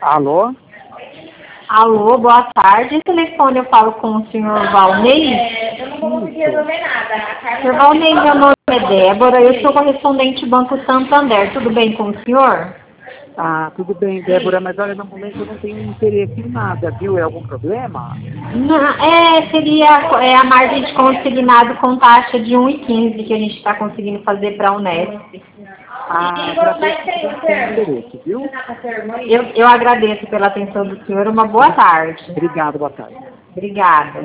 Alô? Alô, boa tarde. Esse telefone eu falo com o senhor Valnei? Eu não vou conseguir resolver nada. Senhor Valnei, meu nome é Débora, eu sou correspondente Banco Santander. Tudo bem com o senhor? Ah, tudo bem, Débora, mas olha, no momento eu não tenho interesse em nada, viu? É algum problema? Não, seria a margem de consignado com taxa de 1,15 que a gente está conseguindo fazer para a Unesp. Ah, agradeço que não tenho interesse, viu? Eu agradeço pela atenção do senhor. Uma boa tarde. Obrigado, boa tarde. Obrigada.